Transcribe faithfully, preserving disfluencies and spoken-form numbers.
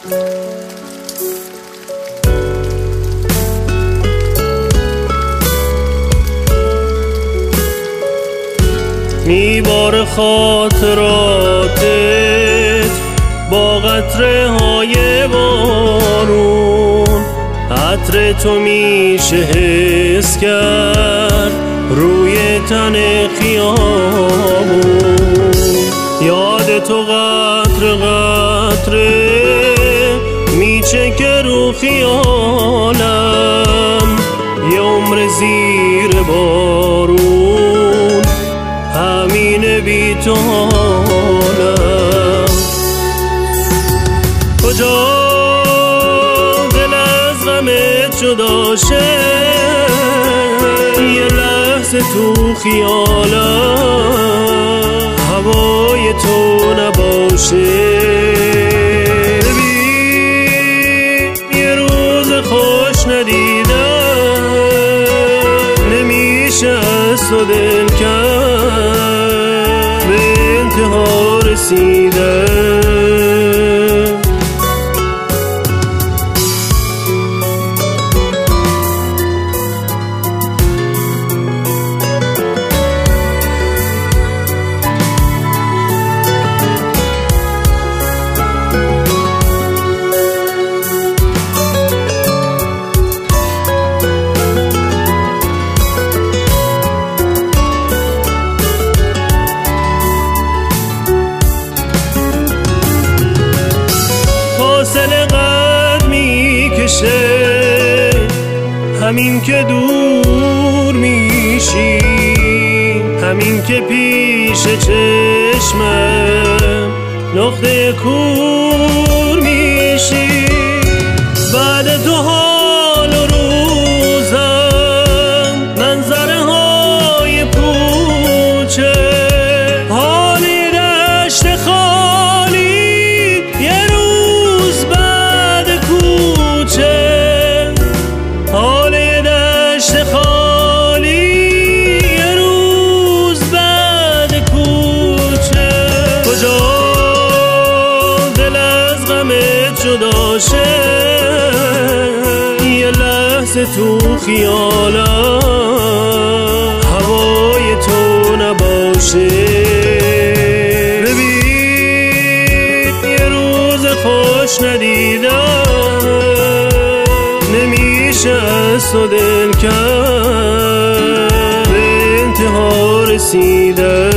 میباره خاطراتت با قطره های بارون، عطر تو میشه حس کرد روی تن خیابون. یاد تو قطره قطره میچکه رو خیالم، یه عمر زیر بارون همینه بی تو حالم. کجا دل از غمت جدا شه، یه لحظه تو خیالم هوای تو نباشه. ببین یه روز خوش ندیدم، نمیشه از تو دل کرد، به انتها رسیدم. فاصله قد میکشه همین که دور میشی، همین که پیش چشمم نقطه کور میشی. بعد تو حال و روزم منظره های پوچه، حالی دشت خالی یه روز بعد کوچه، حالی دشت خالی یه روز بعد کوچه. کجا دل از غمت جدا شه، یه لحظه تو خیالم هوای تو نباشه. ببین یه روز خوش ندیدم، نمیشه از تو دل کرد، به انتها رسیدم.